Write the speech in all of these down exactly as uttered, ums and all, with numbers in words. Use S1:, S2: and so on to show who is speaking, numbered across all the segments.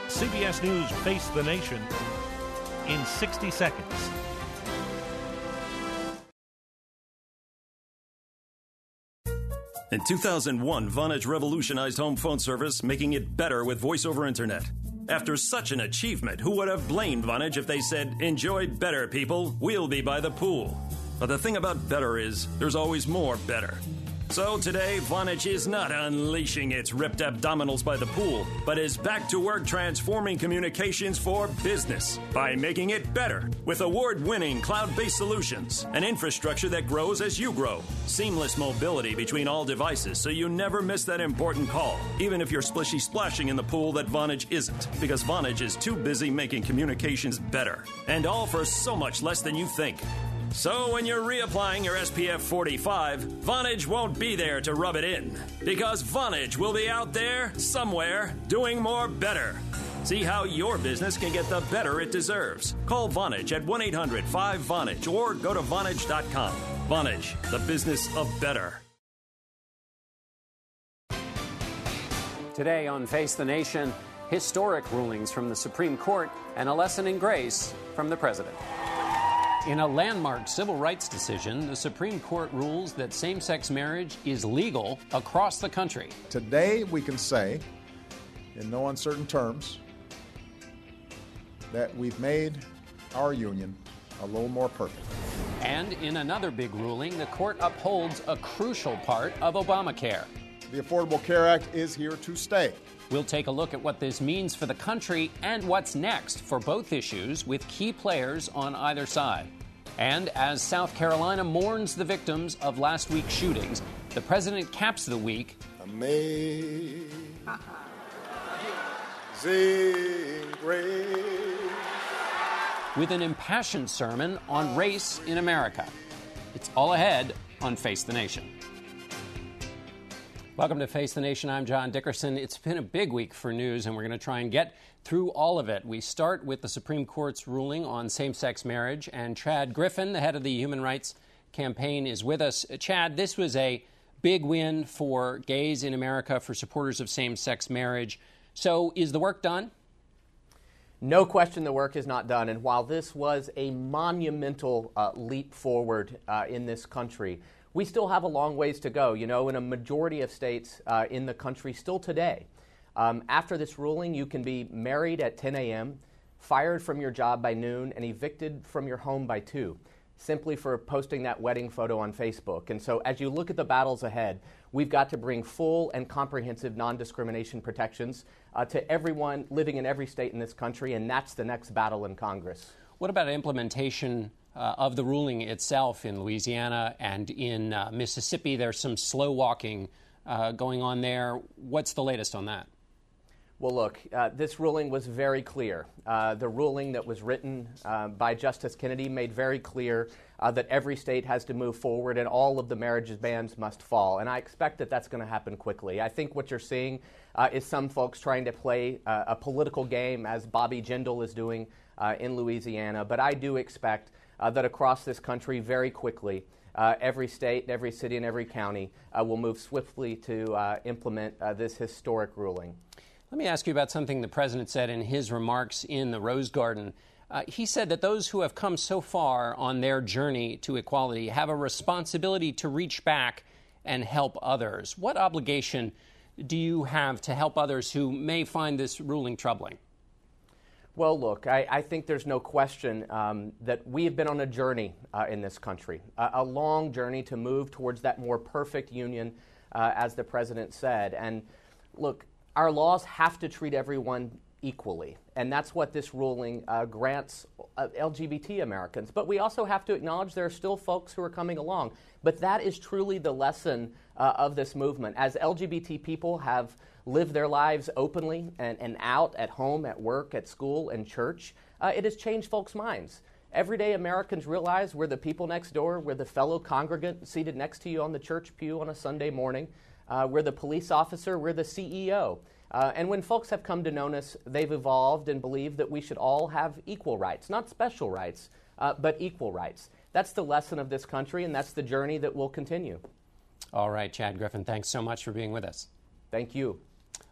S1: C B S News Face the Nation in sixty seconds.
S2: In two thousand one, Vonage revolutionized home phone service, making it better with voice over internet. After such an achievement, who would have blamed Vonage if they said, "Enjoy better, people, we'll be by the pool"? But the thing about better is, there's always more better. So today, Vonage is not unleashing its ripped abdominals by the pool, but is back to work transforming communications for business by making it better with award-winning cloud-based solutions, an infrastructure that grows as you grow, seamless mobility between all devices so you never miss that important call, even if you're splishy splashing in the pool that Vonage isn't, because Vonage is too busy making communications better, and all for so much less than you think. So when you're reapplying your S P F forty-five, Vonage won't be there to rub it in, because Vonage will be out there, somewhere, doing more better. See how your business can get the better it deserves. Call Vonage at one eight hundred five Vonage or go to Vonage dot com. Vonage, the business of better.
S3: Today on Face the Nation, historic rulings from the Supreme Court and a lesson in grace from the president. In a landmark civil rights decision, the Supreme Court rules that same-sex marriage is legal across the country.
S4: Today, we can say, in no uncertain terms, that we've made our union a little more perfect.
S3: And in another big ruling, the court upholds a crucial part of Obamacare.
S4: The Affordable Care Act is here to stay.
S3: We'll take a look at what this means for the country and what's next for both issues with key players on either side. And as South Carolina mourns the victims of last week's shootings, the president caps the week
S4: Amazing Grace
S3: with an impassioned sermon on race in America. It's all ahead on Face the Nation. Welcome to Face the Nation. I'm John Dickerson. It's been a big week for news, and we're going to try and get through all of it. We start with the Supreme Court's ruling on same-sex marriage, and Chad Griffin, the head of the Human Rights Campaign, is with us. Chad, this was a big win for gays in America, for supporters of same-sex marriage. So is the work done?
S5: No question the work is not done. And while this was a monumental uh, leap forward uh, in this country, we still have a long ways to go. You know, in a majority of states uh, in the country still today, um, after this ruling, you can be married at ten a.m., fired from your job by noon, and evicted from your home by two, simply for posting that wedding photo on Facebook. And so as you look at the battles ahead, we've got to bring full and comprehensive non-discrimination protections uh, to everyone living in every state in this country, and that's the next battle in Congress.
S3: What about implementation uh, of the ruling itself in Louisiana and in uh, Mississippi? There's some slow walking uh, going on there. What's the latest on that?
S5: Well, look, uh, this ruling was very clear. Uh, the ruling that was written uh, by Justice Kennedy made very clear uh, that every state has to move forward and all of the marriage bans must fall. And I expect that that's going to happen quickly. I think what you're seeing uh, is some folks trying to play uh, a political game, as Bobby Jindal is doing uh, in Louisiana. But I do expect uh, that across this country very quickly, Uh, every state, every city, and every county uh, will move swiftly to uh, implement uh, this historic ruling.
S3: Let me ask you about something the president said in his remarks in the Rose Garden. Uh, he said that those who have come so far on their journey to equality have a responsibility to reach back and help others. What obligation do you have to help others who may find this ruling troubling?
S5: Well, look, I, I think there's no question um, that we have been on a journey uh, in this country, a, a long journey to move towards that more perfect union, uh, as the president said. And look, our laws have to treat everyone equally, and that's what this ruling uh, grants uh, L G B T Americans. But we also have to acknowledge there are still folks who are coming along. But that is truly the lesson uh, of this movement. As L G B T people have lived their lives openly and, and out at home, at work, at school, and church, uh, it has changed folks' minds. Everyday Americans realize we're the people next door, we're the fellow congregant seated next to you on the church pew on a Sunday morning. Uh, we're the police officer, we're the C E O. Uh, and when folks have come to know us, they've evolved and believe that we should all have equal rights, not special rights, uh, but equal rights. That's the lesson of this country, and that's the journey that will continue.
S3: All right, Chad Griffin, thanks so much for being with us.
S5: Thank you.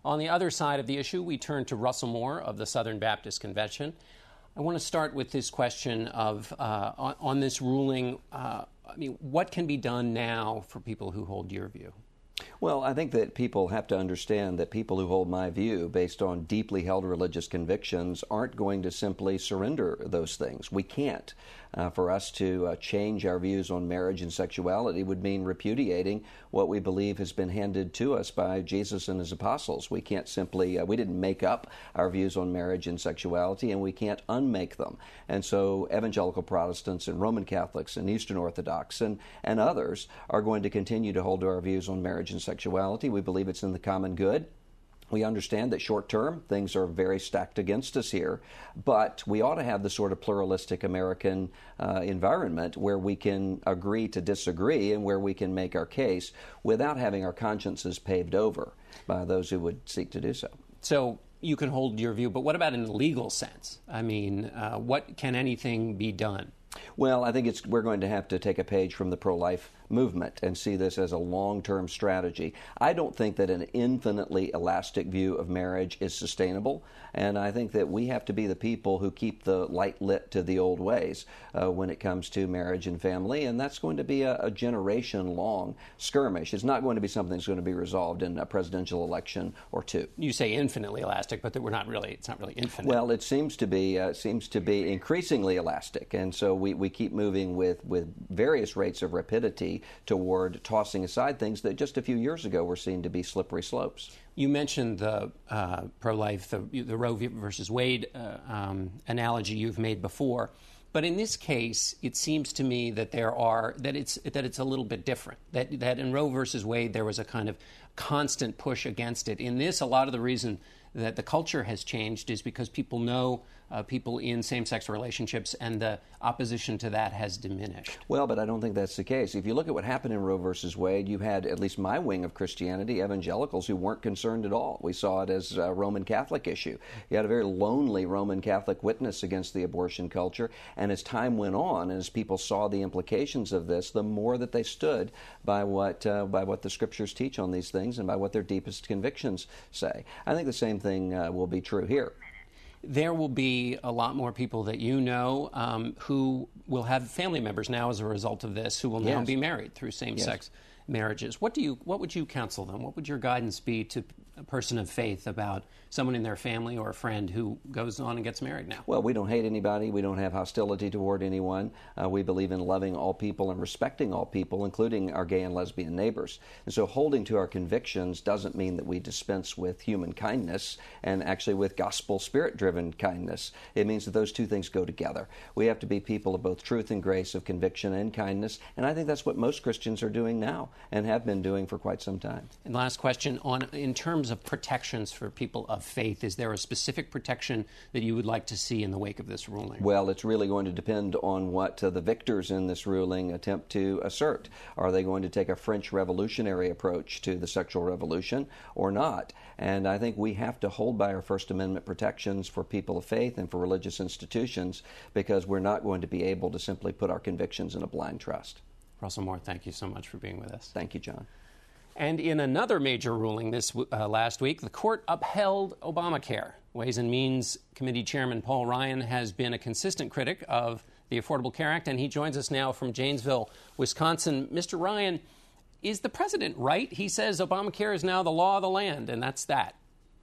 S3: On the other side of the issue, we turn to Russell Moore of the Southern Baptist Convention. I want to start with this question of, uh, on, on this ruling, uh, I mean, what can be done now for people who hold your view?
S6: Well, I think that people have to understand that people who hold my view based on deeply held religious convictions aren't going to simply surrender those things. We can't. Uh, for us to uh, change our views on marriage and sexuality would mean repudiating what we believe has been handed to us by Jesus and his apostles. We can't simply, uh, we didn't make up our views on marriage and sexuality, and we can't unmake them. And so evangelical Protestants and Roman Catholics and Eastern Orthodox and, and others are going to continue to hold to our views on marriage and sexuality. We believe it's in the common good. We understand that short-term things are very stacked against us here, but we ought to have the sort of pluralistic American uh, environment where we can agree to disagree and where we can make our case without having our consciences paved over by those who would seek to do so.
S3: So you can hold your view, but what about in the legal sense? I mean, uh, what can anything be done?
S6: Well, I think it's we're going to have to take a page from the pro-life movement and see this as a long-term strategy. I don't think that an infinitely elastic view of marriage is sustainable, and I think that we have to be the people who keep the light lit to the old ways uh, when it comes to marriage and family, and that's going to be a, a generation-long skirmish. It's not going to be something that's going to be resolved in a presidential election or two.
S3: You say infinitely elastic, but we're not really, it's not really infinite.
S6: Well, it seems to be uh, seems to be increasingly elastic, and so we, we keep moving with, with various rates of rapidity toward tossing aside things that just a few years ago were seen to be slippery slopes.
S3: You mentioned the uh, pro-life, the, the Roe versus Wade uh, um, analogy you've made before, but in this case, it seems to me that there are that it's that it's a little bit different. That that in Roe versus Wade there was a kind of constant push against it. In this, a lot of the reason that the culture has changed is because people know uh, people in same-sex relationships, and the opposition to that has diminished.
S6: Well, but I don't think that's the case. If you look at what happened in Roe versus Wade, you had at least my wing of Christianity, evangelicals, who weren't concerned at all. We saw it as a Roman Catholic issue. You had a very lonely Roman Catholic witness against the abortion culture, and as time went on, and as people saw the implications of this, the more that they stood by what uh, by what the Scriptures teach on these things and by what their deepest convictions say. I think the same thing uh, will be true here.
S3: There will be a lot more people that you know um, who will have family members now as a result of this who will now
S6: yes.
S3: be married through same-sex
S6: yes.
S3: marriages. What do you? What would you counsel them? What would your guidance be to a person of faith about someone in their family or a friend who goes on and gets married now?
S6: Well, we don't hate anybody. We don't have hostility toward anyone. Uh, we believe in loving all people and respecting all people, including our gay and lesbian neighbors. And so holding to our convictions doesn't mean that we dispense with human kindness and actually with gospel spirit-driven kindness. It means that those two things go together. We have to be people of both truth and grace, of conviction and kindness, and I think that's what most Christians are doing now and have been doing for quite some time.
S3: And last question, on in terms of protections for people of faith, is there a specific protection that you would like to see in the wake of this ruling?
S6: Well, it's really going to depend on what uh, the victors in this ruling attempt to assert. Are they going to take a French revolutionary approach to the sexual revolution or not? And I think we have to hold by our First Amendment protections for people of faith and for religious institutions, because we're not going to be able to simply put our convictions in a blind trust.
S3: Russell Moore, thank you so much for being with us.
S6: Thank you, John.
S3: And in another major ruling this uh, last week, the court upheld Obamacare. Ways and Means Committee Chairman Paul Ryan has been a consistent critic of the Affordable Care Act, and he joins us now from Janesville, Wisconsin. Mister Ryan, is the president right? He says Obamacare is now the law of the land, and that's that.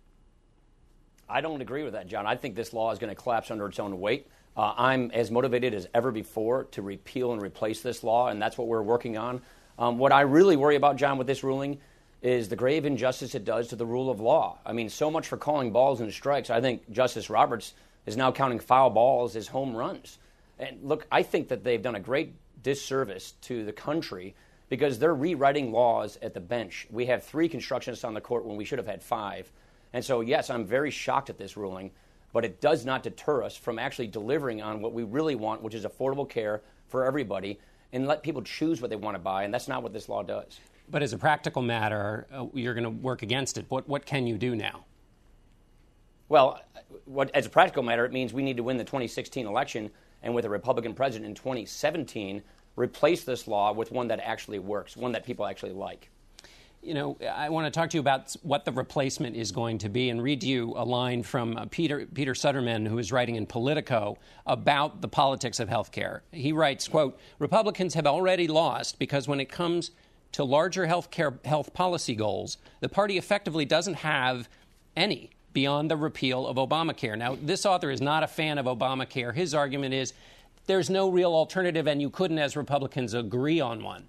S7: I don't agree with that, John. I think this law is going to collapse under its own weight. Uh, I'm as motivated as ever before to repeal and replace this law, and that's what we're working on. Um, what I really worry about, John, with this ruling is the grave injustice it does to the rule of law. I mean, so much for calling balls and strikes. I think Justice Roberts is now counting foul balls as home runs. And look, I think that they've done a great disservice to the country because they're rewriting laws at the bench. We have three constructionists on the court when we should have had five. And so, yes, I'm very shocked at this ruling, but it does not deter us from actually delivering on what we really want, which is affordable care for everybody, and let people choose what they want to buy, and that's not what this law does.
S3: But as a practical matter, uh, you're going to work against it. What what can you do now?
S7: Well, what, as a practical matter, it means we need to win the twenty sixteen election, and with a Republican president in twenty seventeen, replace this law with one that actually works, one that people actually like.
S3: you know, I want to talk to you about what the replacement is going to be and read to you a line from uh, Peter Peter Sutterman, who is writing in Politico about the politics of health care. He writes, quote, Republicans have already lost because when it comes to larger health care health policy goals, the party effectively doesn't have any beyond the repeal of Obamacare. Now, this author is not a fan of Obamacare. His argument is there's no real alternative and you couldn't, as Republicans, agree on one.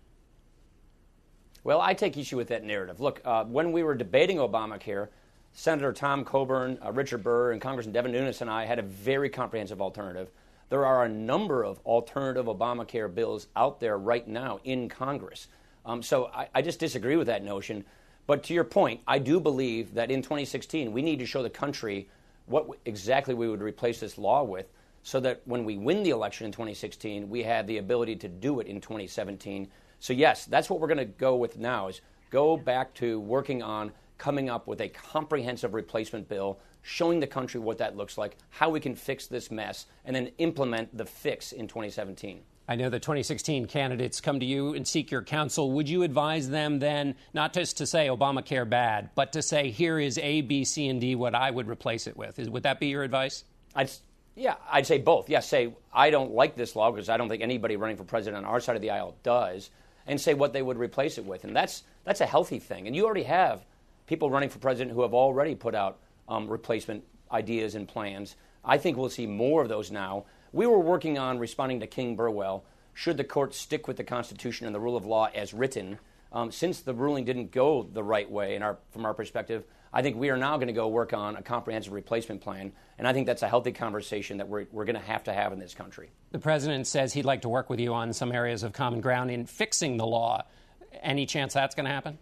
S7: Well, I take issue with that narrative. Look, uh, when we were debating Obamacare, Senator Tom Coburn, uh, Richard Burr, and Congressman Devin Nunes and I had a very comprehensive alternative. There are a number of alternative Obamacare bills out there right now in Congress. Um, so I, I just disagree with that notion. But to your point, I do believe that in twenty sixteen, we need to show the country what exactly we would replace this law with so that when we win the election in twenty sixteen, we have the ability to do it in twenty seventeen. So, yes, that's what we're going to go with now is go back to working on coming up with a comprehensive replacement bill, showing the country what that looks like, how we can fix this mess, and then implement the fix in twenty seventeen.
S3: I know the twenty sixteen candidates come to you and seek your counsel. Would you advise them then not just to say Obamacare bad, but to say here is A, B, C, and D what I would replace it with? Is, would that be your advice?
S7: I'd, yeah, I'd say both. Yes, say I don't like this law because I don't think anybody running for president on our side of the aisle does, and say what they would replace it with. And that's that's a healthy thing. And you already have people running for president who have already put out um, replacement ideas and plans. I think we'll see more of those now. We were working on responding to King Burwell. Should the court stick with the Constitution and the rule of law as written? Um, since the ruling didn't go the right way in our, from our perspective, I think we are now going to go work on a comprehensive replacement plan. And I think that's a healthy conversation that we're, we're going to have to have in this country.
S3: The president says he'd like to work with you on some areas of common ground in fixing the law. Any chance that's going to happen?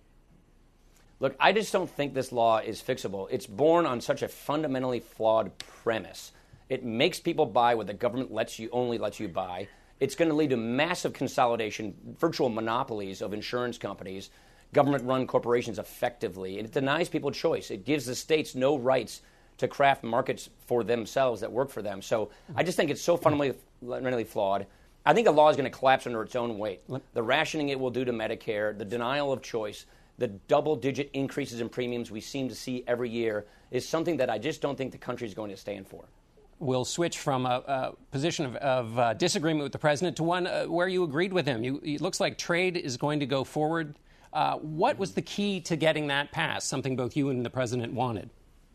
S7: Look, I just don't think this law is fixable. It's born on such a fundamentally flawed premise. It makes people buy what the government lets you only lets you buy. It's going to lead to massive consolidation, virtual monopolies of insurance companies, government-run corporations effectively. It denies people choice. It gives the states no rights to craft markets for themselves that work for them. So I just think it's so fundamentally flawed. I think the law is going to collapse under its own weight. The rationing it will do to Medicare, the denial of choice, the double-digit increases in premiums we seem to see every year is something that I just don't think the country is going to stand for.
S3: We'll switch from a, a position of, of uh, disagreement with the president to one uh, where you agreed with him. You, it looks like trade is going to go forward. Uh, what was the key to getting that passed, something both you and the president wanted?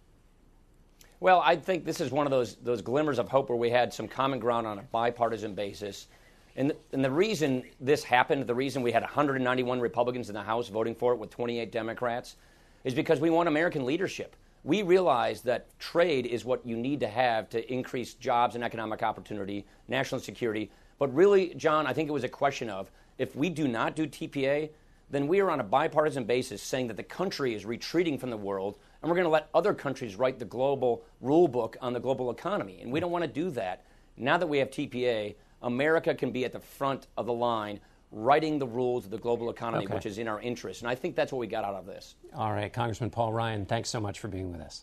S7: Well, I think this is one of those those glimmers of hope where we had some common ground on a bipartisan basis. And the, and the reason this happened, the reason we had one hundred ninety-one Republicans in the House voting for it with twenty-eight Democrats, is because we want American leadership. We realize that trade is what you need to have to increase jobs and economic opportunity, national security. But really, John, I think it was a question of if we do not do T P A, then we are on a bipartisan basis saying that the country is retreating from the world, and we're going to let other countries write the global rule book on the global economy. And we don't want to do that. Now that we have T P A, America can be at the front of the line writing the rules of the global economy, okay, which is in our interest. And I think that's what we got out of this.
S3: All right, Congressman Paul Ryan, thanks so much for being with us.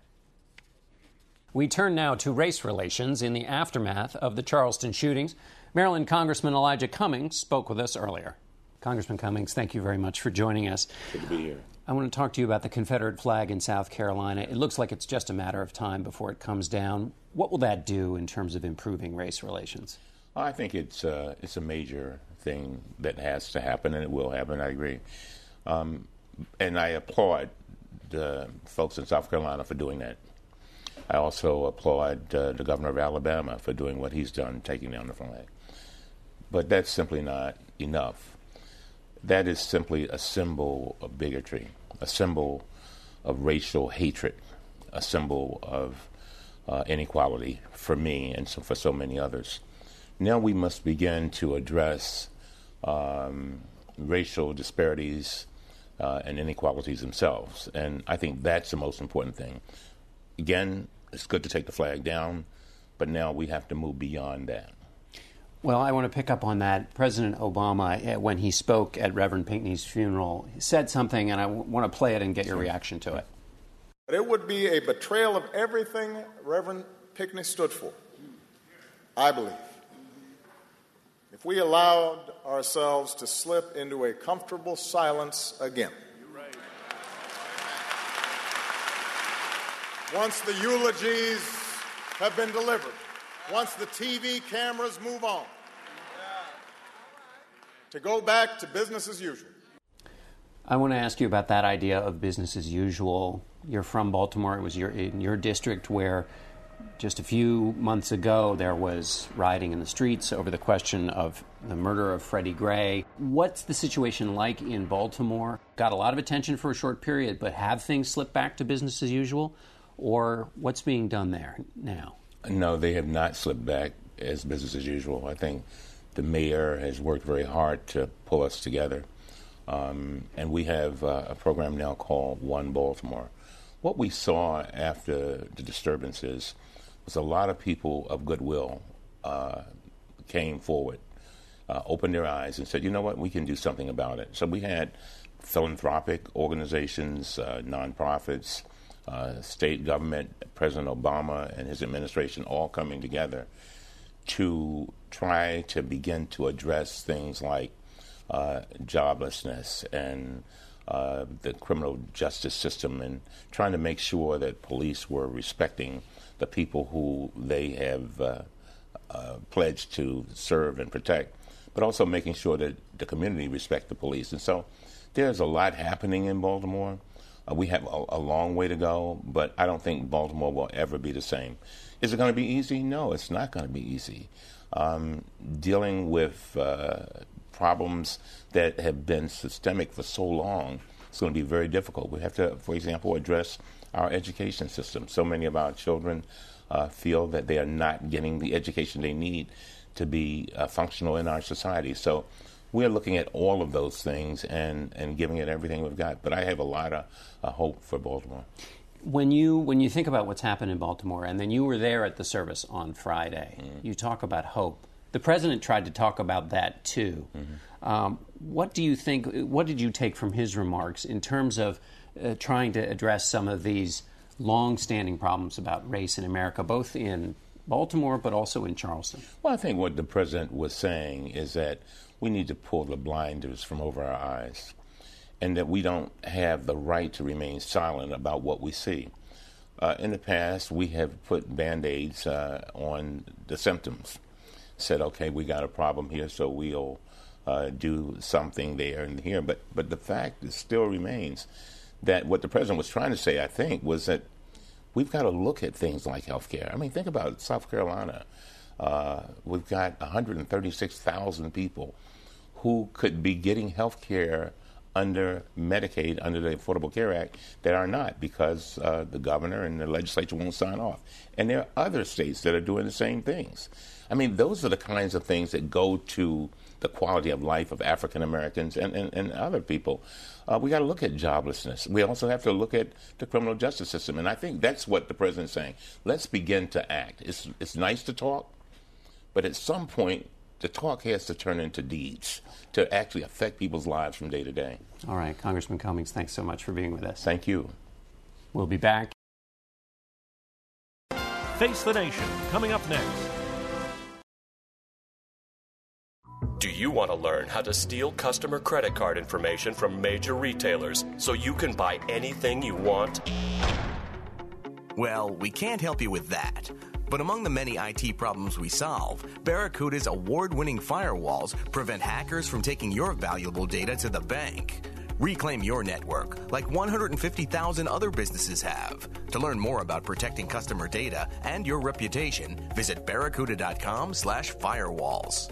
S3: We turn now to race relations in the aftermath of the Charleston shootings. Maryland Congressman Elijah Cummings spoke with us earlier. Congressman Cummings, thank you very much for joining us.
S8: Good to be here.
S3: I want to talk to you about the Confederate flag in South Carolina. It looks like it's just a matter of time before it comes down. What will that do in terms of improving race relations?
S8: I think it's uh, it's a major thing that has to happen, and it will happen. I agree. Um, and I applaud the folks in South Carolina for doing that. I also applaud uh, the governor of Alabama for doing what he's done, taking down the flag. But that's simply not enough. That is simply a symbol of bigotry, a symbol of racial hatred, a symbol of uh, inequality for me and so for so many others. Now we must begin to address um, racial disparities uh, and inequalities themselves. And I think that's the most important thing. Again, it's good to take the flag down, but now we have to move beyond that.
S3: Well, I want to pick up on that. President Obama, when he spoke at Reverend Pinckney's funeral, said something, and I w- want to play it and get your reaction to it.
S4: But it would be a betrayal of everything Reverend Pinckney stood for, I believe, if we allowed ourselves to slip into a comfortable silence again. once the eulogies have been delivered, once the T V cameras move on, to go back to business as usual.
S3: I want to ask you about that idea of business as usual. You're from Baltimore. It was your, in your district where just a few months ago there was rioting in the streets over the question of the murder of Freddie Gray. What's the situation like in Baltimore? Got a lot of attention for a short period, but have things slipped back to business as usual? Or what's being done there now?
S8: No, they have not slipped back as business as usual. I think the mayor has worked very hard to pull us together. Um, and we have uh, a program now called One Baltimore. What we saw after the disturbances was a lot of people of goodwill uh, came forward, uh, opened their eyes and said, you know what, we can do something about it. So we had philanthropic organizations, uh, nonprofits, uh, state government, President Obama and his administration all coming together to try to begin to address things like uh, joblessness and uh, the criminal justice system, and trying to make sure that police were respecting the people who they have uh, uh, pledged to serve and protect, but also making sure that the community respect the police. And so there's a lot happening in Baltimore. Uh, we have a, a long way to go, but I don't think Baltimore will ever be the same. Is it going to be easy? No, it's not going to be easy. Um, dealing with uh, problems that have been systemic for so long, it's going to be very difficult. We have to, for example, address our education system. So many of our children uh, feel that they are not getting the education they need to be uh, functional in our society. So we're looking at all of those things and, and giving it everything we've got. But I have a lot of uh, hope for Baltimore.
S3: When you when you think about what's happened in Baltimore, and then you were there at the service on Friday, mm-hmm. you talk about hope. The president tried to talk about that too. Mm-hmm. Um, what do you think? What did you take from his remarks in terms of uh, trying to address some of these long-standing problems about race in America, both in Baltimore but also in Charleston?
S8: Well, I think what the president was saying is that we need to pull the blinders from over our eyes, and that we don't have the right to remain silent about what we see. Uh, in the past, we have put Band-Aids uh, on the symptoms, said, okay, we got a problem here, so we'll uh, do something there and here. But, but the fact is, still remains that what the president was trying to say, I think, was that we've got to look at things like health care. I mean, think about South Carolina. Uh, we've got one hundred thirty-six thousand people who could be getting health care under Medicaid, under the Affordable Care Act, that are not, because uh, the governor and the legislature won't sign off. And there are other states that are doing the same things. I mean, those are the kinds of things that go to the quality of life of African Americans and, and, and other people. Uh, we got to look at joblessness. We also have to look at the criminal justice system. And I think that's what the president's saying. Let's begin to act. It's, it's nice to talk, but at some point, the talk has to turn into deeds to actually affect people's lives from day to day.
S3: All right, Congressman Cummings, thanks so much for being with us.
S8: Thank you.
S3: We'll be back.
S1: Face the Nation, coming up next.
S9: Do you want to learn how to steal customer credit card information from major retailers so you can buy anything you want?
S10: Well, we can't help you with that. But among the many I T problems we solve, Barracuda's award-winning firewalls prevent hackers from taking your valuable data to the bank. Reclaim your network like one hundred fifty thousand other businesses have. To learn more about protecting customer data and your reputation, visit barracuda.com slash firewalls.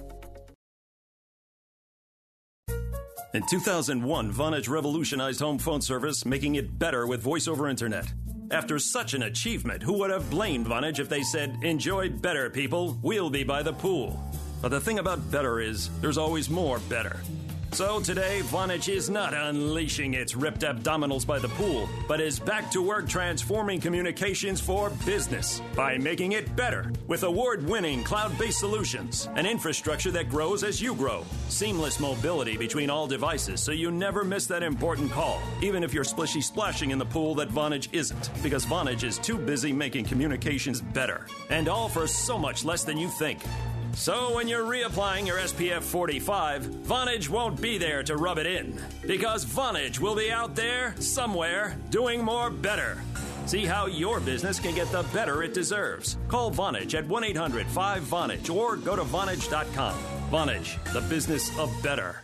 S2: In two thousand one, Vonage revolutionized home phone service, making it better with voice over internet. After such an achievement, who would have blamed Vonage if they said, enjoy better, people, we'll be by the pool. But the thing about better is, there's always more better. So today, Vonage is not unleashing its ripped abdominals by the pool, but is back to work transforming communications for business by making it better with award-winning cloud-based solutions, an infrastructure that grows as you grow, seamless mobility between all devices so you never miss that important call, even if you're splishy splashing in the pool that Vonage isn't, because Vonage is too busy making communications better, and all for so much less than you think. So when you're reapplying your S P F forty-five, Vonage won't be there to rub it in, because Vonage will be out there somewhere doing more better. See how your business can get the better it deserves. Call Vonage at one eight hundred five Vonage or go to Vonage dot com. Vonage, the business of better.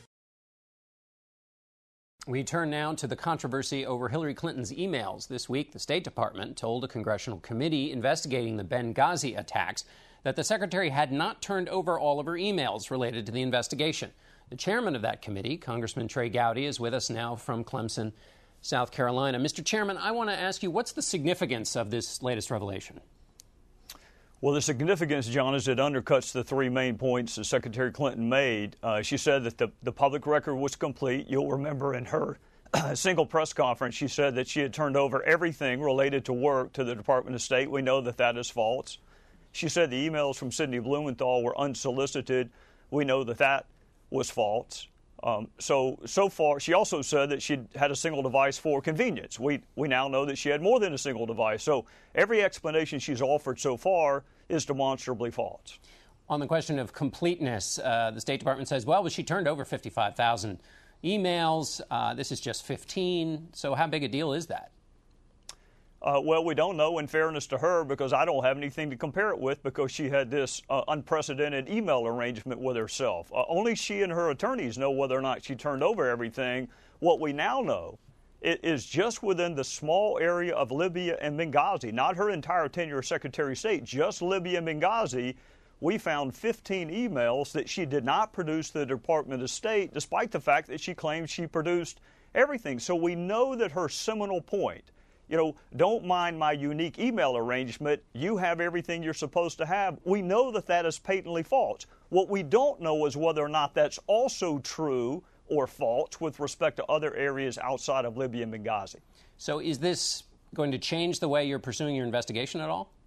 S3: We turn now to the controversy over Hillary Clinton's emails. This week, the State Department told a congressional committee investigating the Benghazi attacks that the secretary had not turned over all of her emails related to the investigation. The chairman of that committee, Congressman Trey Gowdy, is with us now from Clemson, South Carolina. Mister Chairman, I want to ask you, what's the significance of this latest revelation?
S11: Well, the significance, John, is it undercuts the three main points that Secretary Clinton made. Uh, she said that the, the public record was complete. You'll remember in her single press conference, she said that she had turned over everything related to work to the Department of State. We know that that is false. She said the emails from Sidney Blumenthal were unsolicited. We know that that was false. Um, so, so far, she also said that she had a single device for convenience. We we now know that she had more than a single device. So every explanation she's offered so far is demonstrably false.
S3: On the question of completeness, uh, the State Department says, well, she turned over fifty-five thousand emails. Uh, this is just fifteen. So how big a deal is that?
S11: Uh, well, we don't know, in fairness to her, because I don't have anything to compare it with, because she had this uh, unprecedented email arrangement with herself. Uh, only she and her attorneys know whether or not she turned over everything. What we now know it is just within the small area of Libya and Benghazi, not her entire tenure as Secretary of State, just Libya and Benghazi, we found fifteen emails that she did not produce to the Department of State, despite the fact that she claimed she produced everything. So we know that her seminal point, you know, don't mind my unique email arrangement, you have everything you're supposed to have. We know that that is patently false. What we don't know is whether or not that's also true or false with respect to other areas outside of Libya and Benghazi.
S3: So is this going to change the way you're pursuing your investigation at all?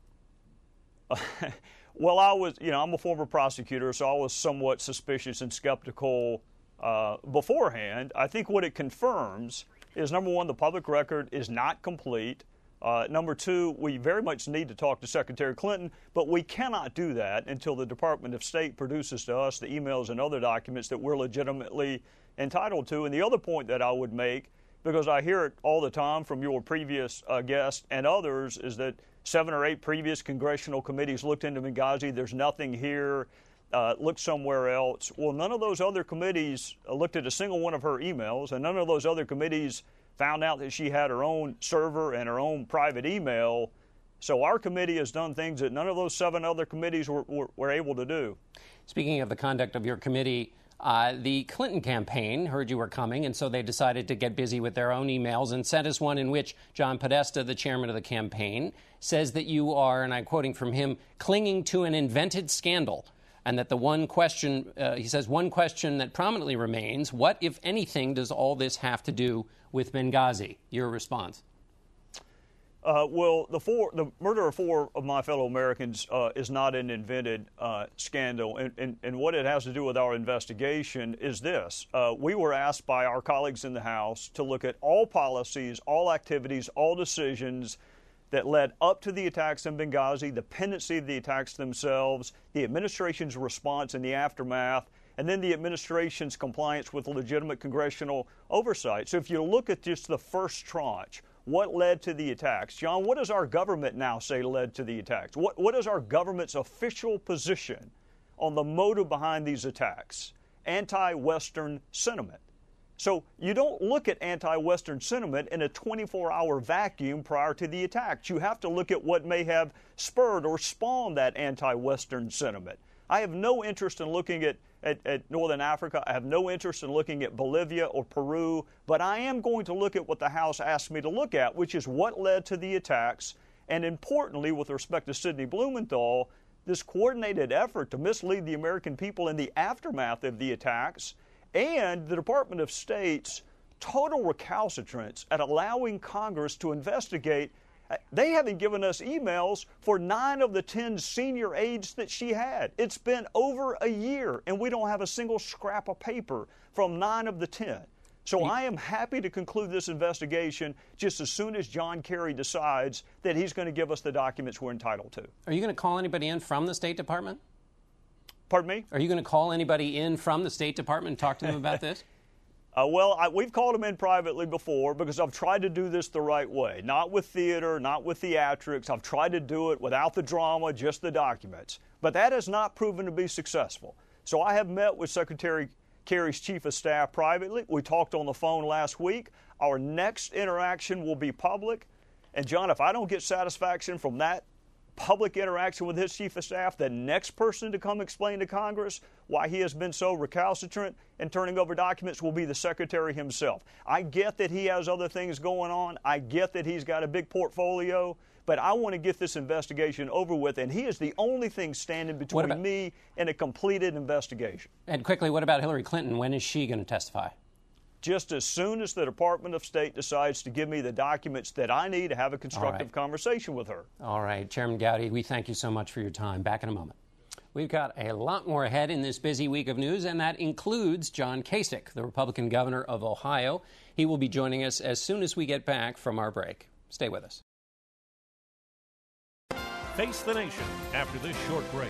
S11: Well, I was, you know, I'm a former prosecutor, so I was somewhat suspicious and skeptical uh, beforehand. I think what it confirms is, number one, the public record is not complete. Uh, number two, we very much need to talk to Secretary Clinton, but we cannot do that until the Department of State produces to us the emails and other documents that we're legitimately entitled to. And the other point that I would make, because I hear it all the time from your previous uh, guests and others, is that seven or eight previous congressional committees looked into Benghazi. There's nothing here. Uh, look somewhere else. Well, none of those other committees uh, looked at a single one of her emails, and none of those other committees found out that she had her own server and her own private email. So our committee has done things that none of those seven other committees were, were, were able to do.
S3: Speaking of the conduct of your committee, uh, the Clinton campaign heard you were coming, and so they decided to get busy with their own emails and sent us one in which John Podesta, the chairman of the campaign, says that you are, and I'm quoting from him, clinging to an invented scandal. And that the one question, uh, he says, one question that prominently remains, what, if anything, does all this have to do with Benghazi? Your response?
S11: Uh, well, the, four, the murder of four of my fellow Americans uh, is not an invented uh, scandal. And, and, and what it has to do with our investigation is this. Uh, we were asked by our colleagues in the House to look at all policies, all activities, all decisions that led up to the attacks in Benghazi, the pendency of the attacks themselves, the administration's response in the aftermath, and then the administration's compliance with legitimate congressional oversight. So if you look at just the first tranche, what led to the attacks? John, what does our government now say led to the attacks? What, what is our government's official position on the motive behind these attacks? Anti-Western sentiment. So you don't look at anti-Western sentiment in a twenty-four hour vacuum prior to the attacks. You have to look at what may have spurred or spawned that anti-Western sentiment. I have no interest in looking at, at, at Northern Africa. I have no interest in looking at Bolivia or Peru. But I am going to look at what the House asked me to look at, which is what led to the attacks. And importantly, with respect to Sidney Blumenthal, this coordinated effort to mislead the American people in the aftermath of the attacks, and the Department of State's total recalcitrance at allowing Congress to investigate. They haven't given us emails for nine of the ten senior aides that she had. It's been over a year, and we don't have a single scrap of paper from nine of the ten. So I am happy to conclude this investigation just as soon as John Kerry decides that he's going to give us the documents we're entitled to.
S3: Are you going to call anybody in from the State Department?
S11: Pardon me?
S3: Are you going to call anybody in from the State Department and talk to them about this?
S11: Uh, well, I, we've called him in privately before because I've tried to do this the right way. Not with theater, not with theatrics. I've tried to do it without the drama, just the documents. But that has not proven to be successful. So I have met with Secretary Kerry's Chief of Staff privately. We talked on the phone last week. Our next interaction will be public. And, John, if I don't get satisfaction from that public interaction with his Chief of Staff, the next person to come explain to Congress why he has been so recalcitrant in turning over documents will be the Secretary himself. I get that he has other things going on. I get that he's got a big portfolio. But I want to get this investigation over with, and he is the only thing standing between
S3: about,
S11: me and a completed investigation.
S3: And quickly, what about Hillary Clinton? When is she going to testify?
S11: Just as soon as the Department of State decides to give me the documents that I need to have a constructive
S3: right.
S11: conversation with her.
S3: All right. Chairman Gowdy, we thank you so much for your time. Back in a moment. We've got a lot more ahead in this busy week of news, and that includes John Kasich, the Republican governor of Ohio. He will be joining us as soon as we get back from our break. Stay with us.
S1: Face the Nation after this short break.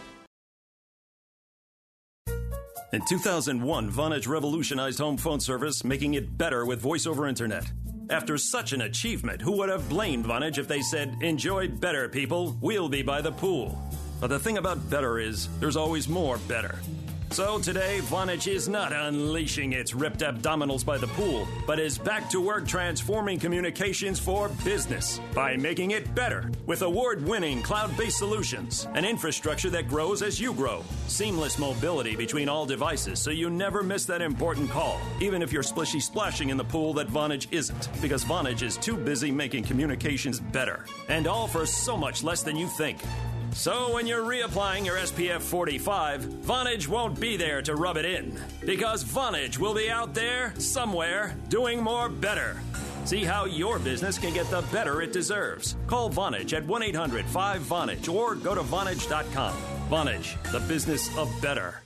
S2: In two thousand one, Vonage revolutionized home phone service, making it better with voice over internet. After such an achievement, who would have blamed Vonage if they said, enjoy better, people, we'll be by the pool. But the thing about better is, there's always more better. So today, Vonage is not unleashing its ripped abdominals by the pool, but is back to work transforming communications for business by making it better with award-winning cloud-based solutions, an infrastructure that grows as you grow, seamless mobility between all devices so you never miss that important call, even if you're splishy splashing in the pool that Vonage isn't, because Vonage is too busy making communications better, and all for so much less than you think. So when you're reapplying your S P F forty-five, Vonage won't be there to rub it in, because Vonage will be out there, somewhere, doing more better. See how your business can get the better it deserves. Call Vonage at one eight hundred five Vonage or go to Vonage dot com. Vonage, the business of better.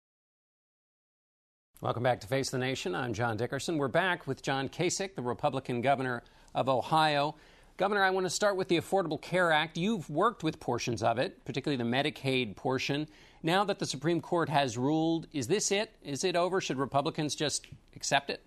S3: Welcome back to Face the Nation. I'm John Dickerson. We're back with John Kasich, the Republican governor of Ohio. Governor, I want to start with the Affordable Care Act. You've worked with portions of it, particularly the Medicaid portion. Now that the Supreme Court has ruled, is this it? Is it over? Should Republicans just accept it?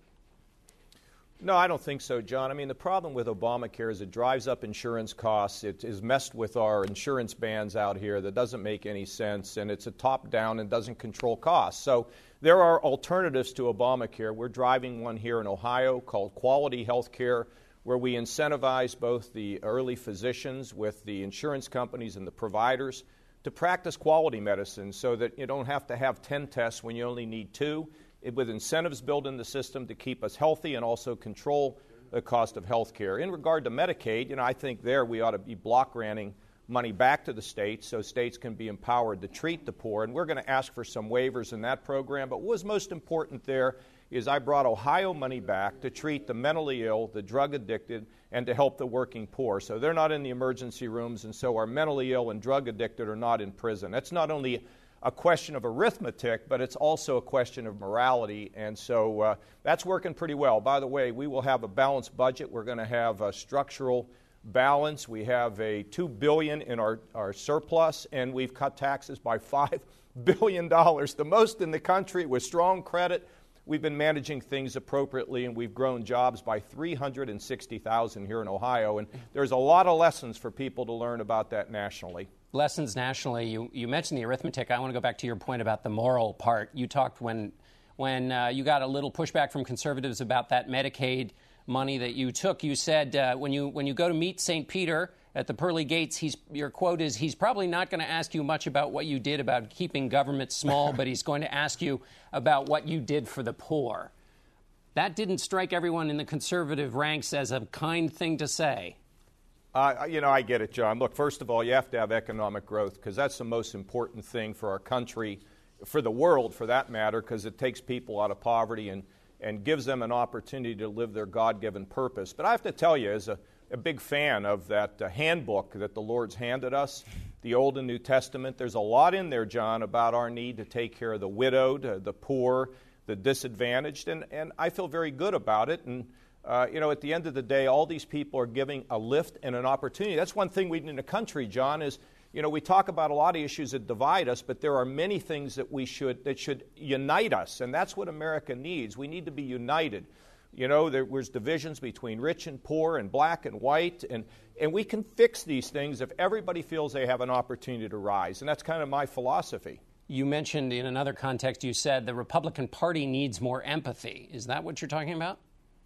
S12: No, I don't think so, John. I mean, the problem with Obamacare is it drives up insurance costs. It is messed with our insurance bans out here. That doesn't make any sense, and it's a top-down and doesn't control costs. So there are alternatives to Obamacare. We're driving one here in Ohio called Quality Health Care, where we incentivize both the early physicians with the insurance companies and the providers to practice quality medicine so that you don't have to have ten tests when you only need two, it, with incentives built in the system to keep us healthy and also control the cost of health care. In regard to Medicaid, you know, I think there we ought to be block granting money back to the states so states can be empowered to treat the poor, and we're going to ask for some waivers in that program. But what was most important there is I brought Ohio money back to treat the mentally ill, the drug addicted, and to help the working poor. So they're not in the emergency rooms, and so our mentally ill and drug addicted are not in prison. That's not only a question of arithmetic, but it's also a question of morality, and so uh, that's working pretty well. By the way, we will have a balanced budget. We're going to have a structural balance. We have a two billion dollars in our, our surplus, and we've cut taxes by five billion dollars, the most in the country, with strong credit. We've been managing things appropriately, and we've grown jobs by three hundred sixty thousand here in Ohio. And there's a lot of lessons for people to learn about that nationally.
S3: Lessons nationally. You, you mentioned the arithmetic. I want to go back to your point about the moral part. You talked when, when uh, you got a little pushback from conservatives about that Medicaid money that you took. You said uh, when you when you go to meet Saint Peter at the pearly gates, he's, your quote is, he's probably not going to ask you much about what you did about keeping government small, but he's going to ask you about what you did for the poor. That didn't strike everyone in the conservative ranks as a kind thing to say.
S12: Uh, you know, I get it, John. Look, first of all, you have to have economic growth because that's the most important thing for our country, for the world, for that matter, because it takes people out of poverty and, and gives them an opportunity to live their God-given purpose. But I have to tell you, as a a big fan of that uh, handbook that the Lord's handed us, the Old and New Testament. There's a lot in there, John, about our need to take care of the widowed, uh, the poor, the disadvantaged, and, and I feel very good about it. And, uh, you know, at the end of the day, all these people are giving a lift and an opportunity. That's one thing we need in the country, John, is you know, we talk about a lot of issues that divide us, but there are many things that we should that should unite us, and that's what America needs. We need to be united. You know, there was divisions between rich and poor and black and white, and, and we can fix these things if everybody feels they have an opportunity to rise, and that's kind of my philosophy.
S3: You mentioned in another context, you said the Republican Party needs more empathy. Is that what you're talking about?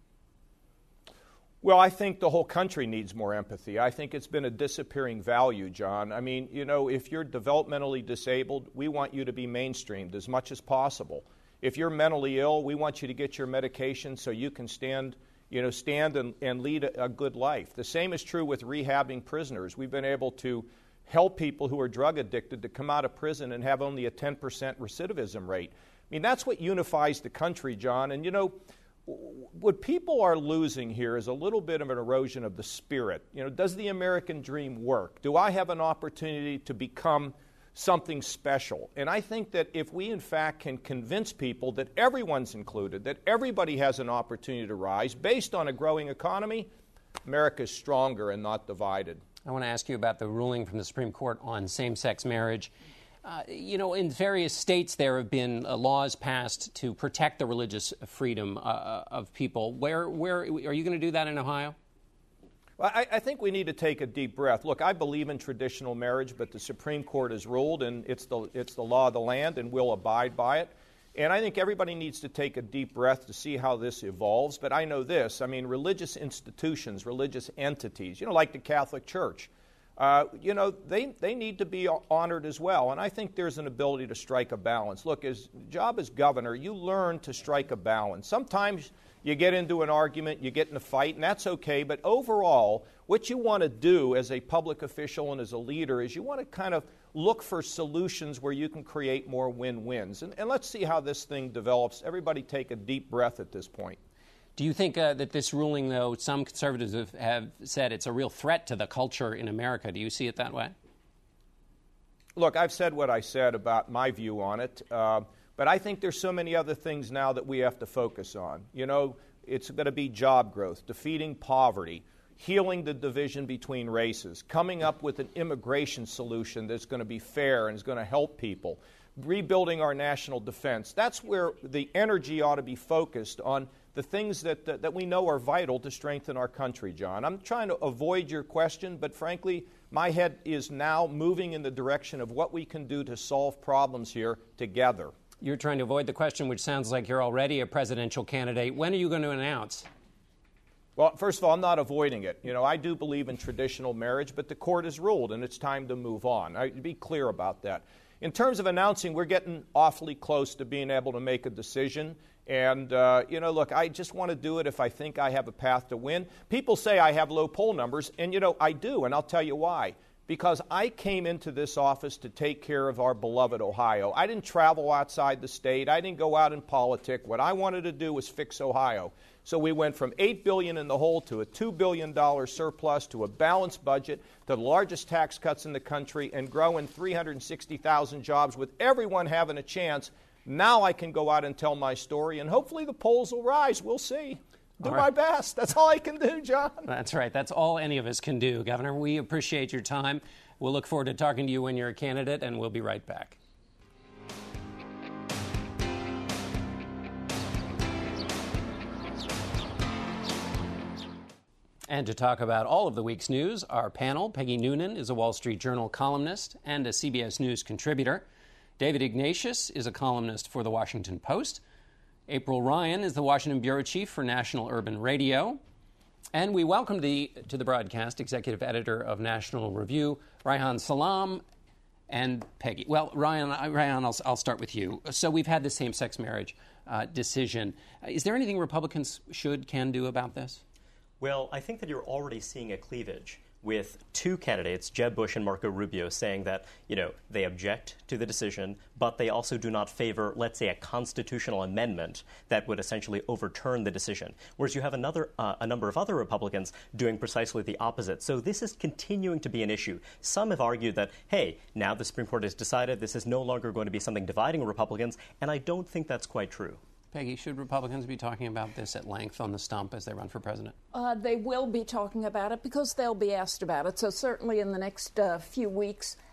S12: Well, I think the whole country needs more empathy. I think it's been a disappearing value, John. I mean, you know, if you're developmentally disabled, we want you to be mainstreamed as much as possible. If you're mentally ill, we want you to get your medication so you can stand, you know, stand and, and lead a, a good life. The same is true with rehabbing prisoners. We've been able to help people who are drug addicted to come out of prison and have only a ten percent recidivism rate. I mean, that's what unifies the country, John. And, you know, what people are losing here is a little bit of an erosion of the spirit. You know, does the American dream work? Do I have an opportunity to become something special? And I think that if we, in fact, can convince people that everyone's included, that everybody has an opportunity to rise based on a growing economy, America's stronger and not divided.
S3: I want to ask you about the ruling from the Supreme Court on same-sex marriage. Uh, you know, in various states there have been uh, laws passed to protect the religious freedom uh, of people. Where, where are you going to do that in Ohio?
S12: Well, I, I think we need to take a deep breath. Look, I believe in traditional marriage, but the Supreme Court has ruled, and it's the it's the law of the land, and we'll abide by it. And I think everybody needs to take a deep breath to see how this evolves. But I know this, I mean, religious institutions, religious entities, you know, like the Catholic Church, uh, you know, they, they need to be honored as well. And I think there's an ability to strike a balance. Look, as job as governor, you learn to strike a balance. Sometimes you get into an argument, you get in a fight, and that's okay. But overall, what you want to do as a public official and as a leader is you want to kind of look for solutions where you can create more win-wins. And, and let's see how this thing develops. Everybody take a deep breath at this point.
S3: Do you think uh, that this ruling, though, some conservatives have, have said it's a real threat to the culture in America? Do you see it that way?
S12: Look, I've said what I said about my view on it, uh, but I think there's so many other things now that we have to focus on. You know, it's going to be job growth, defeating poverty, healing the division between races, coming up with an immigration solution that's going to be fair and is going to help people, rebuilding our national defense. That's where the energy ought to be focused on the things that, that, that we know are vital to strengthen our country, John. I'm trying to avoid your question, but frankly, my head is now moving in the direction of what we can do to solve problems here together.
S3: You're trying to avoid the question, which sounds like you're already a presidential candidate. When are you going to announce?
S12: Well, first of all, I'm not avoiding it. You know, I do believe in traditional marriage, but the court has ruled, and it's time to move on. I'd be clear about that. In terms of announcing, we're getting awfully close to being able to make a decision. And, uh, you know, look, I just want to do it if I think I have a path to win. People say I have low poll numbers, and, you know, I do, and I'll tell you why. Because I came into this office to take care of our beloved Ohio. I didn't travel outside the state. I didn't go out and politic. What I wanted to do was fix Ohio. So we went from eight billion dollars in the hole to a two billion dollars surplus to a balanced budget, to the largest tax cuts in the country, and growing three hundred sixty thousand jobs with everyone having a chance. Now I can go out and tell my story, and hopefully the polls will rise. We'll see. Do my best. That's all I can do, John.
S3: That's right. That's all any of us can do, Governor. We appreciate your time. We'll look forward to talking to you when you're a candidate, and we'll be right back. And to talk about all of the week's news, our panel, Peggy Noonan is a Wall Street Journal columnist and a C B S News contributor. David Ignatius is a columnist for The Washington Post. April Ryan is the Washington bureau chief for National Urban Radio. And we welcome the, to the broadcast executive editor of National Review, Reihan Salam and Peggy. Well, Ryan, Ryan I'll, I'll start with you. So we've had the same-sex marriage uh, decision. Is there anything Republicans should, can do about this?
S13: Well, I think that you're already seeing a cleavage with two candidates, Jeb Bush and Marco Rubio, saying that, you know, they object to the decision, but they also do not favor, let's say, a constitutional amendment that would essentially overturn the decision. Whereas you have another, uh, a number of other Republicans doing precisely the opposite. So this is continuing to be an issue. Some have argued that, hey, now the Supreme Court has decided this is no longer going to be something dividing Republicans, and I don't think that's quite true.
S3: Peggy, should Republicans be talking about this at length on the stump as they run for president?
S14: Uh, they will be talking about it because they'll be asked about it. So certainly in the next uh, few weeks,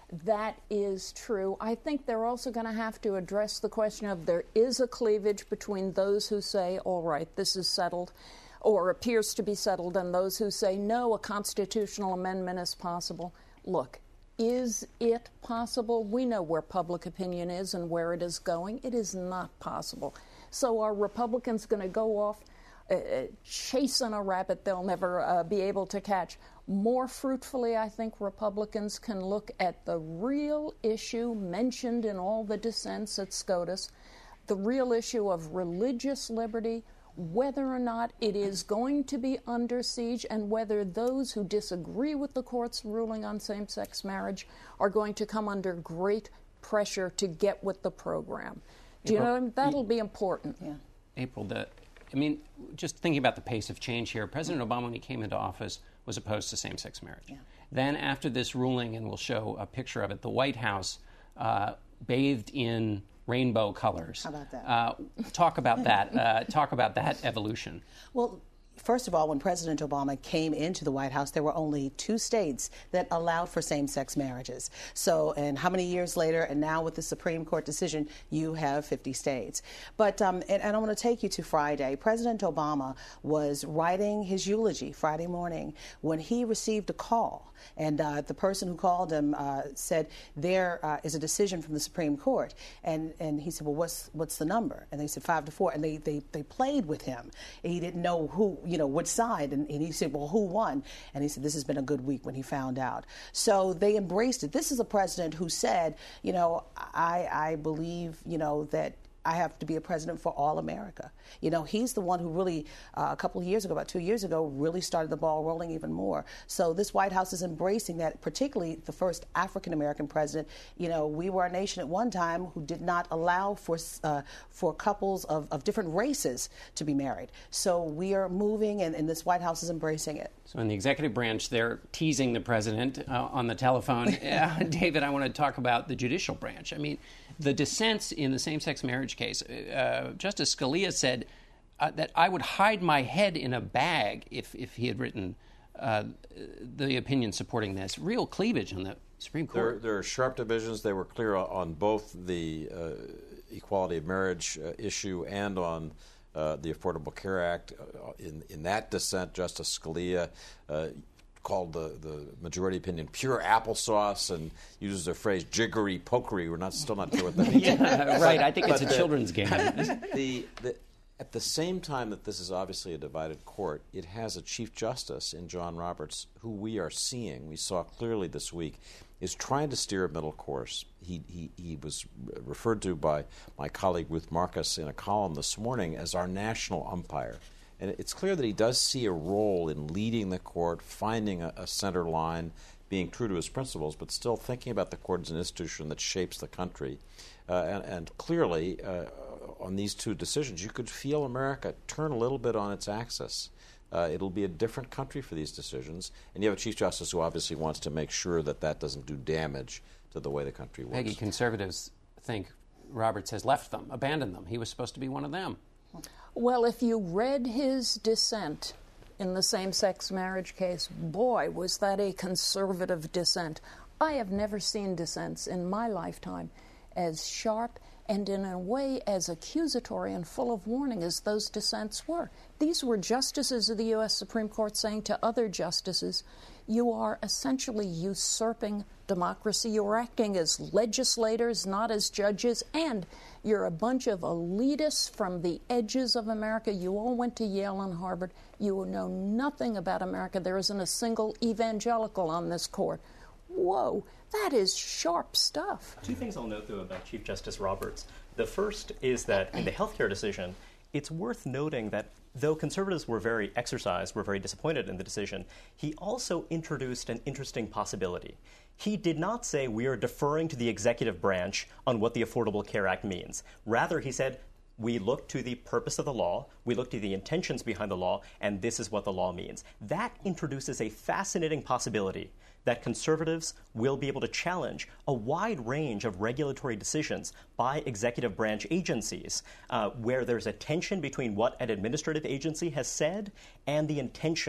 S14: That is true. I think they're also going to have to address the question of there is a cleavage between those who say, all right, this is settled, or appears to be settled, and those who say, no, a constitutional amendment is possible. Look, is it possible? We know where public opinion is and where it is going. It is not possible. So are Republicans going to go off uh, chasing a rabbit they'll never uh, be able to catch? More fruitfully, I think Republicans can look at the real issue mentioned in all the dissents at SCOTUS, the real issue of religious liberty, whether or not it is going to be under siege, and whether those who disagree with the court's ruling on same-sex marriage are going to come under great pressure to get with the program. Do you know, that'll be important.
S3: Yeah. April, the, I mean, just thinking about the pace of change here, President Obama, when he came into office, was opposed to same-sex marriage. Yeah. Then after this ruling, and we'll show a picture of it, the White House uh, bathed in rainbow colors.
S15: How about that?
S3: Uh, talk about that. Uh, talk about that evolution.
S15: Well, first of all, when President Obama came into the White House, there were only two states that allowed for same-sex marriages. So, and how many years later, and now with the Supreme Court decision, you have fifty states. But, um, and, and I want to take you to Friday. President Obama was writing his eulogy Friday morning when he received a call. And uh, the person who called him uh, said, there uh, is a decision from the Supreme Court. And, and he said, well, what's what's the number? And they said five to four. And they, they, they played with him. And he didn't know who, you know, which side. And, and he said, well, who won? And he said, this has been a good week when he found out. So they embraced it. This is a president who said, you know, I, I believe, you know, that I have to be a president for all America. You know, he's the one who really, uh, a couple of years ago, about two years ago, really started the ball rolling even more. So this White House is embracing that, particularly the first African-American president. You know, we were a nation at one time who did not allow for uh, for couples of, of different races to be married. So we are moving, and, and this White House is embracing it.
S3: So in the executive branch, they're teasing the president uh, on the telephone. uh, David, I want to talk about the judicial branch. I mean, the dissents in the same-sex marriage case, uh, Justice Scalia said uh, that I would hide my head in a bag if, if he had written uh, the opinion supporting this. Real cleavage on the Supreme Court.
S16: There, there are sharp divisions. They were clear on both the uh, equality of marriage uh, issue and on uh, the Affordable Care Act. Uh, in, in that dissent, Justice Scalia uh, called the, the majority opinion pure applesauce and uses the phrase jiggery pokery. We're not still not sure what that means.
S3: Yeah, right. I think it's a
S16: the,
S3: children's game.
S16: the, the, at the same time that this is obviously a divided court, it has a Chief Justice in John Roberts who we are seeing, we saw clearly this week, is trying to steer a middle course. He, he, he was referred to by my colleague Ruth Marcus in a column this morning as our national umpire. And it's clear that he does see a role in leading the court, finding a, a center line, being true to his principles, but still thinking about the court as an institution that shapes the country. Uh, and, and clearly, uh, on these two decisions, you could feel America turn a little bit on its axis. Uh, it'll be a different country for these decisions. And you have a Chief Justice who obviously wants to make sure that that doesn't do damage to the way the country works.
S3: Peggy, conservatives think Roberts has left them, abandoned them. He was supposed to be one of them.
S14: Well, if you read his dissent in the same-sex marriage case, boy, was that a conservative dissent. I have never seen dissents in my lifetime as sharp and in a way as accusatory and full of warning as those dissents were. These were justices of the U S Supreme Court saying to other justices, you are essentially usurping democracy. You're acting as legislators, not as judges, and you're a bunch of elitists from the edges of America. You all went to Yale and Harvard. You know nothing about America. There isn't a single evangelical on this court. Whoa, that is sharp stuff.
S13: Two things I'll note, though, about Chief Justice Roberts. The first is that in the healthcare decision, it's worth noting that though conservatives were very exercised, were very disappointed in the decision, he also introduced an interesting possibility. He did not say we are deferring to the executive branch on what the Affordable Care Act means. Rather, he said, we look to the purpose of the law, we look to the intentions behind the law, and this is what the law means. That introduces a fascinating possibility that conservatives will be able to challenge a wide range of regulatory decisions by executive branch agencies, uh, where there's a tension between what an administrative agency has said and the intention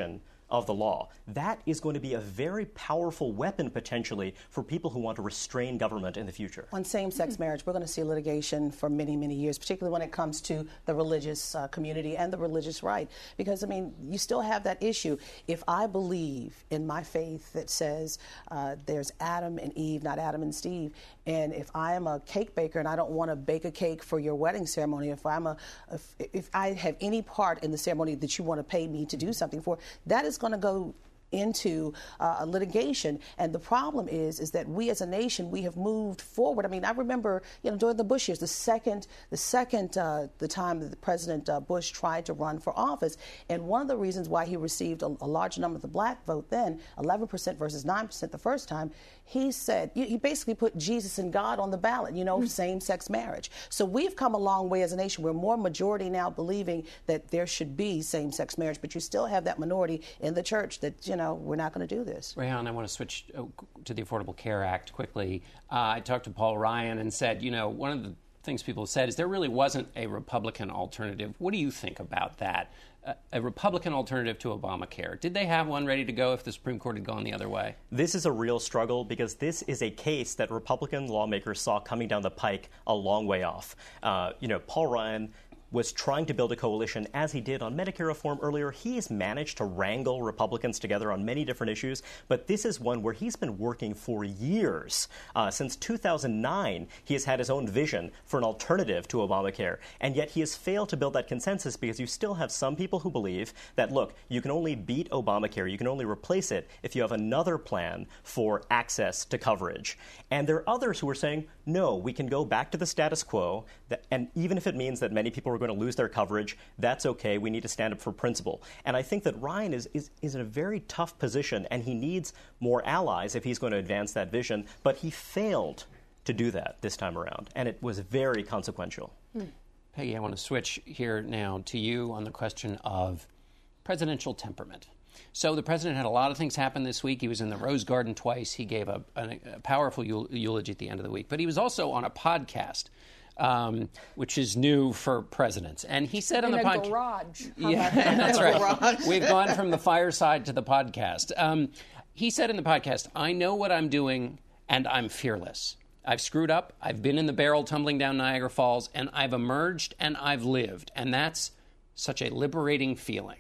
S13: of the law, that is going to be a very powerful weapon potentially for people who want to restrain government in the future.
S15: On same-sex mm-hmm. marriage, we're going to see litigation for many, many years, particularly when it comes to the religious uh, community and the religious right. Because, I mean, you still have that issue. If I believe in my faith that says uh, there's Adam and Eve, not Adam and Steve, and if I am a cake baker and I don't want to bake a cake for your wedding ceremony, if I'm a, if, if I have any part in the ceremony that you want to pay me to do something for, that is going to go into uh, litigation. And the problem is, is that we as a nation, we have moved forward. I mean, I remember, you know, during the Bush years, the second, the second, uh, the time that the President uh, Bush tried to run for office, and one of the reasons why he received a, a large number of the black vote then, eleven percent versus nine percent the first time, he said, he basically put Jesus and God on the ballot, you know, mm-hmm. same-sex marriage. So we've come a long way as a nation. We're more majority now believing that there should be same-sex marriage, but you still have that minority in the church that, you know, we're not going to do this.
S3: Rayhan, I want to switch to the Affordable Care Act quickly. Uh, I talked to Paul Ryan and said, you know, one of the things people have said is there really wasn't a Republican alternative. What do you think about that? Uh, a Republican alternative to Obamacare. Did they have one ready to go if the Supreme Court had gone the other way?
S13: This is a real struggle because this is a case that Republican lawmakers saw coming down the pike a long way off. Uh, you know, Paul Ryan was trying to build a coalition, as he did on Medicare reform earlier. He has managed to wrangle Republicans together on many different issues, but this is one where he's been working for years. Uh, since two thousand nine, he has had his own vision for an alternative to Obamacare, and yet he has failed to build that consensus because you still have some people who believe that, look, you can only beat Obamacare, you can only replace it if you have another plan for access to coverage. And there are others who are saying, no, we can go back to the status quo, that, and even if it means that many people are going to lose their coverage, that's okay. We need to stand up for principle. And I think that Ryan is, is, is in a very tough position, and he needs more allies if he's going to advance that vision. But he failed to do that this time around, and it was very consequential.
S3: Hmm. Peggy, I want to switch here now to you on the question of presidential temperament. So the president had a lot of things happen this week. He was in the Rose Garden twice. He gave a, a, a powerful eulogy at the end of the week. But he was also on a podcast, um, which is new for presidents. And he said
S14: in
S3: on the podcast...
S14: In a garage. How
S3: yeah,
S14: that?
S3: That's right. We've gone from the fireside to the podcast. Um, he said in the podcast, I know what I'm doing, and I'm fearless. I've screwed up. I've been in the barrel tumbling down Niagara Falls, and I've emerged, and I've lived. And that's such a liberating feeling.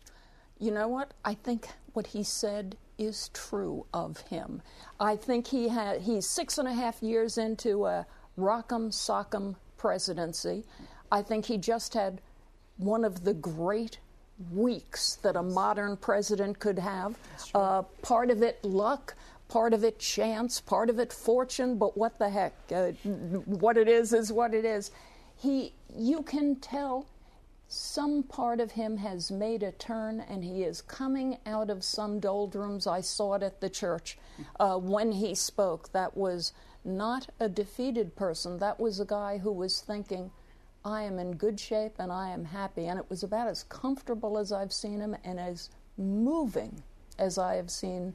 S14: You know what? I think what he said is true of him. I think he had, he's six and a half years into a rock'em sock'em presidency. I think he just had one of the great weeks that a modern president could have. Uh, part of it luck, part of it chance, part of it fortune, but what the heck? Uh, what it is is what it is. He, you can tell some part of him has made a turn, and he is coming out of some doldrums. I saw it at the church uh, when he spoke. That was not a defeated person. That was a guy who was thinking, I am in good shape and I am happy. And it was about as comfortable as I've seen him and as moving as I have seen,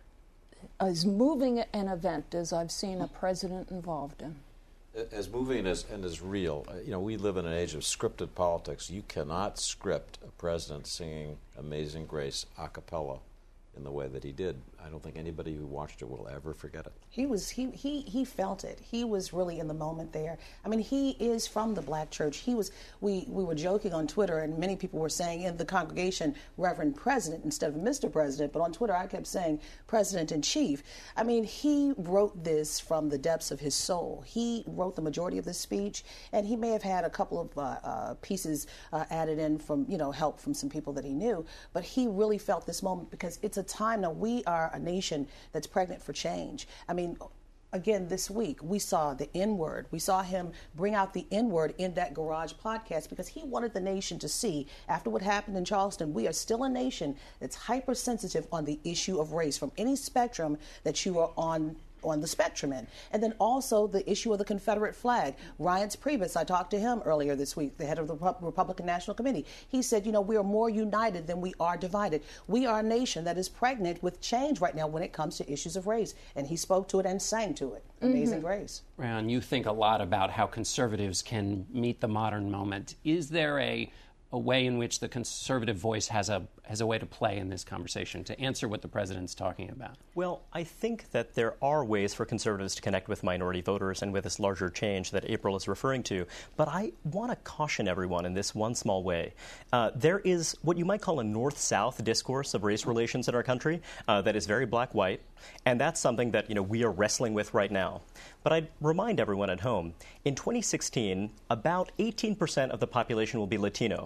S14: as moving an event as I've seen a president involved in.
S16: As moving as, and as real, you know, we live in an age of scripted politics. You cannot script a president singing Amazing Grace a cappella in the way that he did. I don't think anybody who watched it will ever forget it.
S15: He was he he he felt it. He was really in the moment there. I mean, he is from the black church. He was we we were joking on Twitter, and many people were saying in the congregation, Reverend President instead of Mister President, but on Twitter I kept saying President in Chief. I mean, he wrote this from the depths of his soul. He wrote the majority of this speech, and he may have had a couple of uh, uh, pieces uh, added in from, you know, help from some people that he knew, but he really felt this moment because it's a time now. We are a nation that's pregnant for change. I mean, again, this week, we saw the N-word. We saw him bring out the N-word in that Garage podcast because he wanted the nation to see, after what happened in Charleston, we are still a nation that's hypersensitive on the issue of race from any spectrum that you are on on the spectrum in. And then also the issue of the Confederate flag. Reince Priebus, I talked to him earlier this week, the head of the Republican National Committee. He said, you know, we are more united than we are divided. We are a nation that is pregnant with change right now when it comes to issues of race. And he spoke to it and sang to it. Amazing mm-hmm. Grace.
S3: Rayhan, you think a lot about how conservatives can meet the modern moment. Is there a a way in which the conservative voice has a, has a way to play in this conversation to answer what the president's talking about?
S13: Well, I think that there are ways for conservatives to connect with minority voters and with this larger change that April is referring to. But I want to caution everyone in this one small way. Uh, there is what you might call a north-south discourse of race relations in our country uh, that is very black-white, and that's something that, you know, we are wrestling with right now. But I'd remind everyone at home, in twenty sixteen, about eighteen percent of the population will be Latino.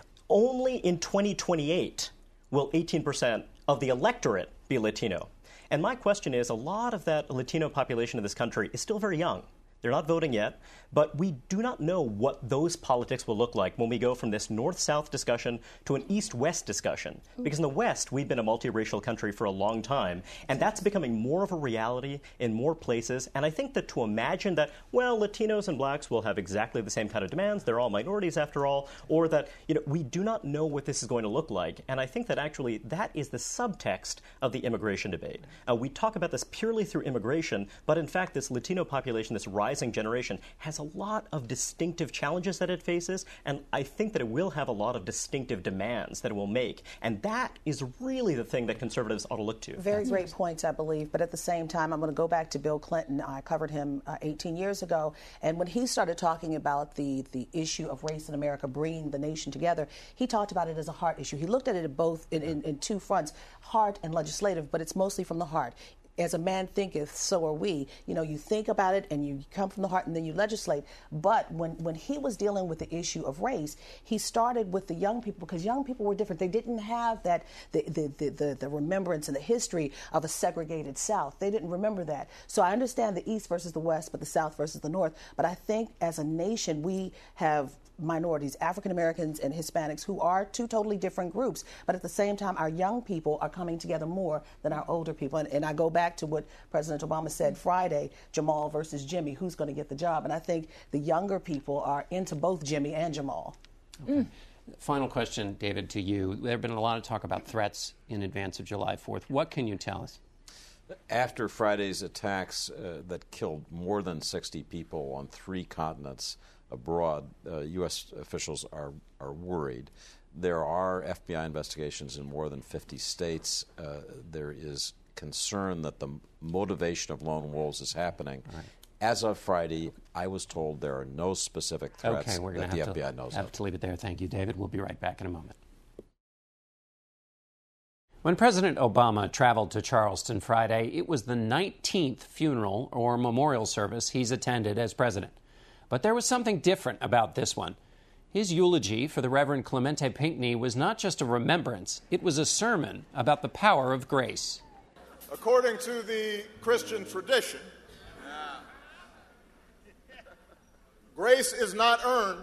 S13: Only in twenty twenty-eight will eighteen percent of the electorate be Latino. And my question is, a lot of that Latino population of this country is still very young. They're not voting yet, but we do not know what those politics will look like when we go from this north-south discussion to an east-west discussion. Because in the West, we've been a multiracial country for a long time, and that's becoming more of a reality in more places. And I think that to imagine that, well, Latinos and blacks will have exactly the same kind of demands, they're all minorities after all, or that, you know, we do not know what this is going to look like. And I think that actually that is the subtext of the immigration debate. Uh, we talk about this purely through immigration, but in fact, this Latino population, this rising generation, has a lot of distinctive challenges that it faces, and I think that it will have a lot of distinctive demands that it will make, and that is really the thing that conservatives ought to look to.
S15: Very That's great points, I believe, but at the same time, I'm going to go back to Bill Clinton. I covered him uh, eighteen years ago, and when he started talking about the, the issue of race in America, bringing the nation together, he talked about it as a heart issue. He looked at it in both in, in, in two fronts, heart and legislative, but it's mostly from the heart. As a man thinketh, so are we. You know, you think about it and you come from the heart and then you legislate. But when, when he was dealing with the issue of race, he started with the young people because young people were different. They didn't have that the the, the, the, the remembrance and the history of a segregated South. They didn't remember that. So I understand the East versus the West, but the South versus the North. But I think as a nation, we have minorities, African Americans and Hispanics, who are two totally different groups. But at the same time, our young people are coming together more than our older people. And, and I go back to what President Obama said Friday, Jamal versus Jimmy, who's going to get the job? And I think the younger people are into both Jimmy and Jamal.
S3: Okay. Mm. Final question, David, to you. There have been a lot of talk about threats in advance of July fourth. What can you tell us?
S16: After Friday's attacks uh, that killed more than sixty people on three continents abroad, uh, U S officials are, are worried. There are F B I investigations in more than fifty states. Uh, there is concern that the motivation of lone wolves is happening. Right. As of Friday, I was told there are no specific threats
S3: okay, we're
S16: that
S3: the
S16: have F B I knows
S3: have
S16: of.
S3: to leave it there. Thank you, David. We'll be right back in a moment. When President Obama traveled to Charleston Friday, it was the nineteenth funeral or memorial service he's attended as president. But there was something different about this one. His eulogy for the Reverend Clemente Pinckney was not just a remembrance, it was a sermon about the power of grace.
S4: According to the Christian tradition, grace is not earned.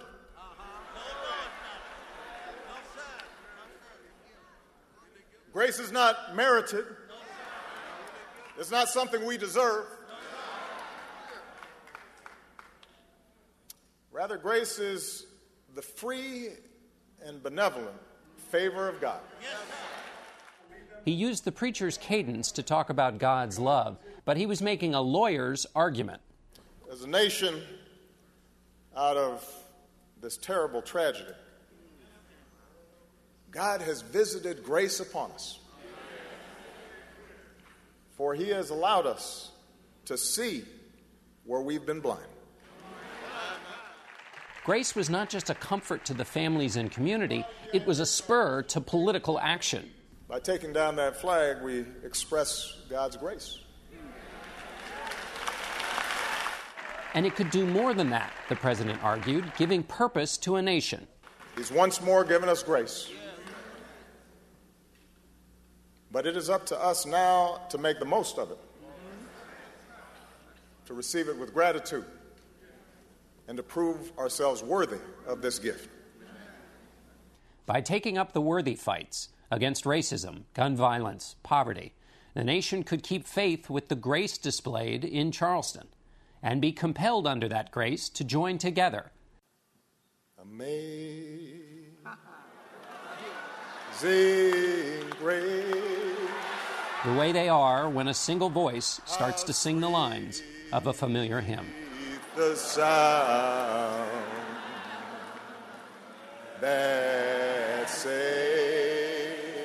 S4: Grace is not merited. It's not something we deserve. Rather, grace is the free and benevolent favor of God.
S3: He used the preacher's cadence to talk about God's love, but he was making a lawyer's argument.
S4: As a nation, out of this terrible tragedy, God has visited grace upon us. For he has allowed us to see where we've been blind.
S3: Grace was not just a comfort to the families and community, it was a spur to political action.
S4: By taking down that flag, we express God's grace.
S3: And it could do more than that, the president argued, giving purpose to a nation.
S4: He's once more given us grace. But it is up to us now to make the most of it, to receive it with gratitude, and to prove ourselves worthy of this gift.
S3: By taking up the worthy fights against racism, gun violence, poverty, the nation could keep faith with the grace displayed in Charleston and be compelled under that grace to join together.
S4: Amazing grace.
S3: The way they are when a single voice starts to sing the lines of a familiar hymn.
S4: The sound that saves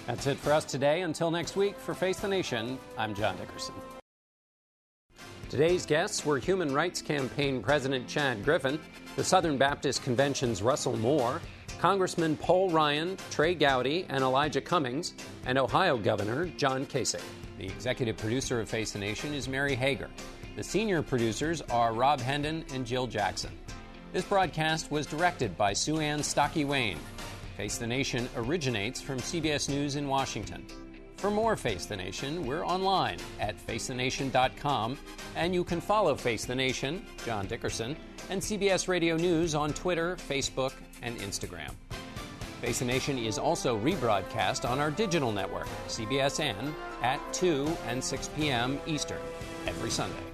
S3: That's it for us today. Until next week, for Face the Nation, I'm John Dickerson. Today's guests were Human Rights Campaign President Chad Griffin, the Southern Baptist Convention's Russell Moore, Congressman Paul Ryan, Trey Gowdy, and Elijah Cummings, and Ohio Governor John Kasich. The executive producer of Face the Nation is Mary Hager. The senior producers are Rob Hendon and Jill Jackson. This broadcast was directed by Sue Ann Stockey-Wayne. Face the Nation originates from C B S News in Washington. For more Face the Nation, we're online at face the nation dot com, and you can follow Face the Nation, John Dickerson, and C B S Radio News on Twitter, Facebook, and Instagram. Face the Nation is also rebroadcast on our digital network, C B S N, at two and six p.m. Eastern, every Sunday.